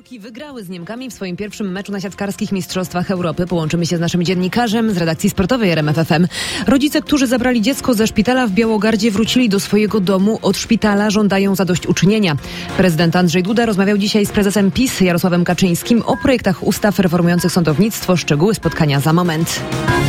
Polki wygrały z Niemkami w swoim pierwszym meczu na siatkarskich Mistrzostwach Europy. Połączymy się z naszym dziennikarzem z redakcji sportowej RMF FM. Rodzice, którzy zabrali dziecko ze szpitala w Białogardzie, wrócili do swojego domu. Od szpitala żądają zadośćuczynienia. Prezydent Andrzej Duda rozmawiał dzisiaj z prezesem PiS Jarosławem Kaczyńskim o projektach ustaw reformujących sądownictwo. Szczegóły spotkania za moment.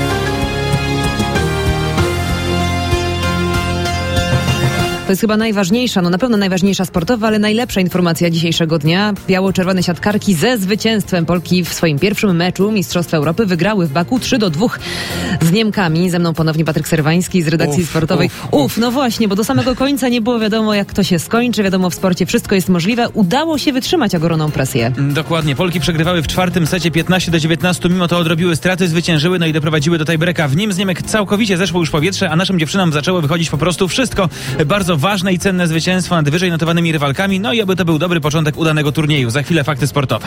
To jest chyba najważniejsza, na pewno najważniejsza sportowa, ale najlepsza informacja dzisiejszego dnia. Biało-czerwone siatkarki ze zwycięstwem. Polki w swoim pierwszym meczu Mistrzostw Europy wygrały w Baku 3-2 z Niemkami. Ze mną ponownie Patryk Serwański z redakcji sportowej. No właśnie, bo do samego końca nie było wiadomo, jak to się skończy. Wiadomo, w sporcie wszystko jest możliwe. Udało się wytrzymać ogromną presję. Dokładnie. Polki przegrywały w czwartym secie 15-19. Mimo to odrobiły straty, zwyciężyły, no i doprowadziły do tiebreaka. W nim z Niemek całkowicie zeszło już powietrze, a naszym dziewczynom zaczęło wychodzić po prostu wszystko. Bardzo ważne i cenne zwycięstwo nad wyżej notowanymi rywalkami, no i aby to był dobry początek udanego turnieju. Za chwilę fakty sportowe.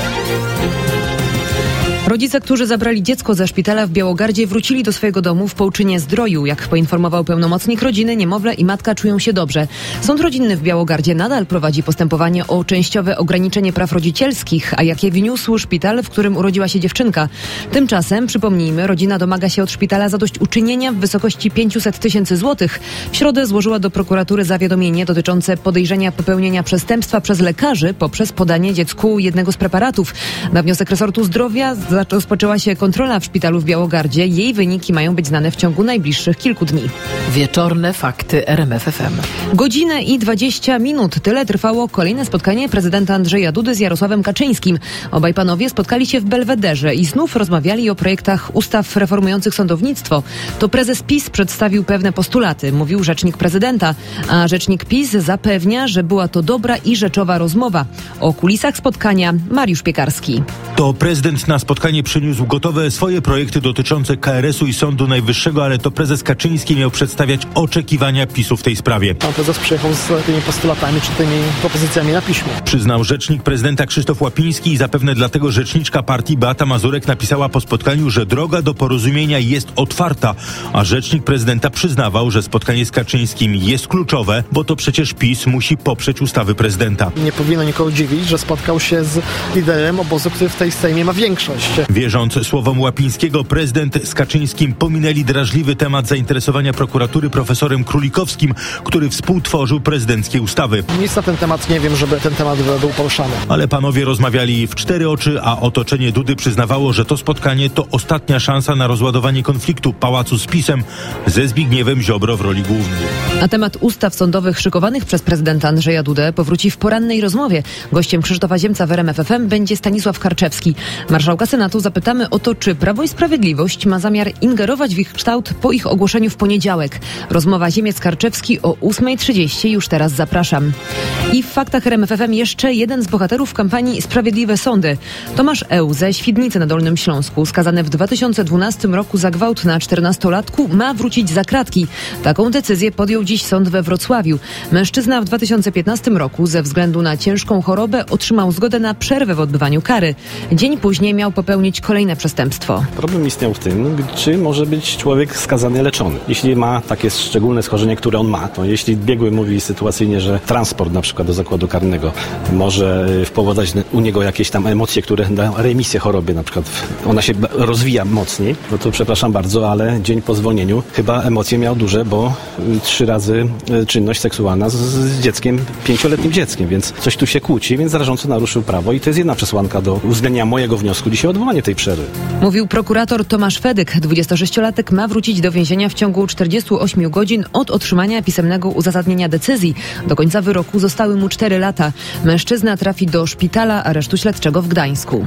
Rodzice, którzy zabrali dziecko ze szpitala w Białogardzie, wrócili do swojego domu w Połczynie-Zdroju. Jak poinformował pełnomocnik rodziny, niemowlę i matka czują się dobrze. Sąd rodzinny w Białogardzie nadal prowadzi postępowanie o częściowe ograniczenie praw rodzicielskich, a jakie wniósł szpital, w którym urodziła się dziewczynka. Tymczasem, przypomnijmy, rodzina domaga się od szpitala zadośćuczynienia w wysokości 500 000 złotych. W środę złożyła do prokuratury zawiadomienie dotyczące podejrzenia popełnienia przestępstwa przez lekarzy poprzez podanie dziecku jednego z preparatów. Na wniosek resortu zdrowia rozpoczęła się kontrola w szpitalu w Białogardzie. Jej wyniki mają być znane w ciągu najbliższych kilku dni. Wieczorne fakty RMF FM. Godzinę i 20 minut. Tyle trwało kolejne spotkanie prezydenta Andrzeja Dudy z Jarosławem Kaczyńskim. Obaj panowie spotkali się w Belwederze i znów rozmawiali o projektach ustaw reformujących sądownictwo. To prezes PiS przedstawił pewne postulaty, mówił rzecznik prezydenta. A rzecznik PiS zapewnia, że była to dobra i rzeczowa rozmowa. O kulisach spotkania Mariusz Piekarski. To prezydent na spotkanie przyniósł gotowe swoje projekty dotyczące KRS-u i Sądu Najwyższego, ale to prezes Kaczyński miał przedstawiać oczekiwania PiS-u w tej sprawie. Pan prezes przyjechał z tymi postulatami czy tymi propozycjami na piśmie. Przyznał rzecznik prezydenta Krzysztof Łapiński i zapewne dlatego rzeczniczka partii Beata Mazurek napisała po spotkaniu, że droga do porozumienia jest otwarta, a rzecznik prezydenta przyznawał, że spotkanie z Kaczyńskim jest kluczowe, bo to przecież PiS musi poprzeć ustawy prezydenta. Nie powinno nikogo dziwić, że spotkał się z liderem obozu, który w tej Sejmie ma większość. Wierząc słowom Łapińskiego, prezydent z Kaczyńskim pominęli drażliwy temat zainteresowania prokuratury profesorem Królikowskim, który współtworzył prezydenckie ustawy. Nic na ten temat nie wiem, żeby ten temat był poruszany. Ale panowie rozmawiali w cztery oczy, a otoczenie Dudy przyznawało, że to spotkanie to ostatnia szansa na rozładowanie konfliktu pałacu z PiS-em ze Zbigniewem Ziobro w roli głównej. Na temat ustaw sądowych szykowanych przez prezydenta Andrzeja Dudę powróci w porannej rozmowie. Gościem Krzysztofa Ziemca w RMF FM będzie Stanisław Karczewski. Marszałka Senatu zapytamy o to, czy Prawo i Sprawiedliwość ma zamiar ingerować w ich kształt po ich ogłoszeniu w poniedziałek. Rozmowa Ziemiec-Karczewski o 8:30. Już teraz zapraszam. I w faktach RMF FM jeszcze jeden z bohaterów kampanii Sprawiedliwe Sądy. Tomasz Eł ze Świdnicy na Dolnym Śląsku, skazany w 2012 roku za gwałt na 14-latku, ma wrócić za kratki. Taką decyzję podjął dziś sąd we Wrocławiu. Mężczyzna w 2015 roku ze względu na ciężką chorobę otrzymał zgodę na przerwę w odbywaniu kary. Dzień później miał popełnić kolejne przestępstwo. Problem istniał w tym, czy może być człowiek skazany leczony. Jeśli ma takie szczególne schorzenie, które on ma, to jeśli biegły mówi sytuacyjnie, że transport na przykład do zakładu karnego może wpowodować u niego jakieś tam emocje, które dają remisję chorobie, na przykład ona się rozwija mocniej, no to przepraszam bardzo, ale dzień po zwolnieniu chyba emocje miał duże, bo 3 razy czynność seksualna z dzieckiem, 5-letnim dzieckiem, więc coś tu się kłóci, więc rażąco naruszył prawo i to jest jedna przesłanka do uwzględnienia mojego wniosku dzisiaj o odwołanie tej przerwy. Mówił prokurator Tomasz Fedyk. 26-latek ma wrócić do więzienia w ciągu 48 godzin od otrzymania pisemnego uzasadnienia decyzji. Do końca wyroku zostały mu 4 lata. Mężczyzna trafi do szpitala aresztu śledczego w Gdańsku.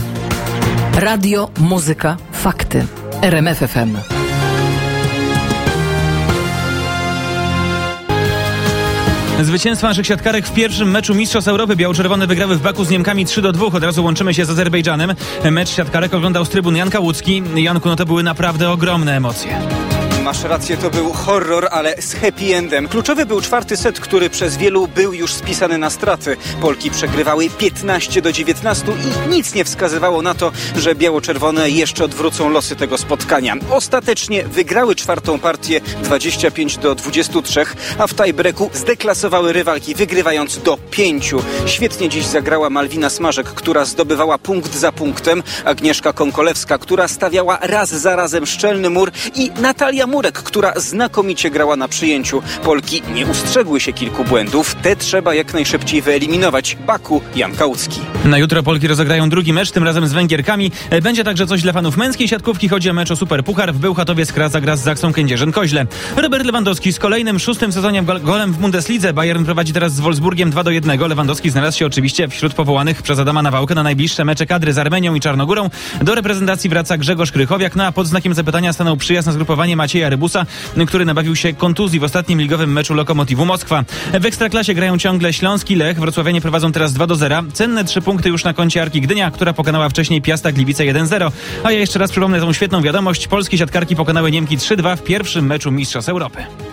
Radio, muzyka, fakty. RMF FM. Zwycięstwa naszych siatkarek w pierwszym meczu Mistrzostw Europy. Biało-czerwone wygrały w Baku z Niemkami 3-2. Od razu łączymy się z Azerbejdżanem. Mecz siatkarek oglądał z trybun Jan Kałucki. Janku, no to były naprawdę ogromne emocje. Masz rację, to był horror, ale z happy endem. Kluczowy był czwarty set, który przez wielu był już spisany na straty. Polki przegrywały 15-19 i nic nie wskazywało na to, że biało-czerwone jeszcze odwrócą losy tego spotkania. Ostatecznie wygrały czwartą partię 25-23, a w tiebreaku zdeklasowały rywalki, wygrywając do 5. Świetnie dziś zagrała Malwina Smarzek, która zdobywała punkt za punktem, Agnieszka Konkolewska, która stawiała raz za razem szczelny mur i Natalia Murek, która znakomicie grała na przyjęciu. Polki nie ustrzegły się kilku błędów, te trzeba jak najszybciej wyeliminować. Baku, Jan Kałucki. Na jutro Polki rozegrają drugi mecz, tym razem z Węgierkami. Będzie także coś dla fanów męskiej siatkówki. Chodzi o mecz o Superpuchar. W Bełchatowie Skra zagra z Zaksą Kędzierzyn-Koźle. Robert Lewandowski z kolejnym 6. sezonie golem w Bundeslidze. Bayern prowadzi teraz z Wolfsburgiem 2-1. Lewandowski znalazł się oczywiście wśród powołanych przez Adama Nawałkę na najbliższe mecze kadry z Armenią i Czarnogórą. Do reprezentacji wraca Grzegorz Krychowiak, a pod znakiem zapytania stanął przyjazd na zgrupowanie Macieja Rybusa, który nabawił się kontuzji w ostatnim ligowym meczu Lokomotivu Moskwa. W Ekstraklasie grają ciągle Śląsk i Lech. Wrocławianie prowadzą teraz 2-0. Cenne 3 punkty już na koncie Arki Gdynia, która pokonała wcześniej Piasta Gliwice 1-0. A ja jeszcze raz przypomnę tą świetną wiadomość. Polskie siatkarki pokonały Niemki 3-2 w pierwszym meczu Mistrzostw Europy.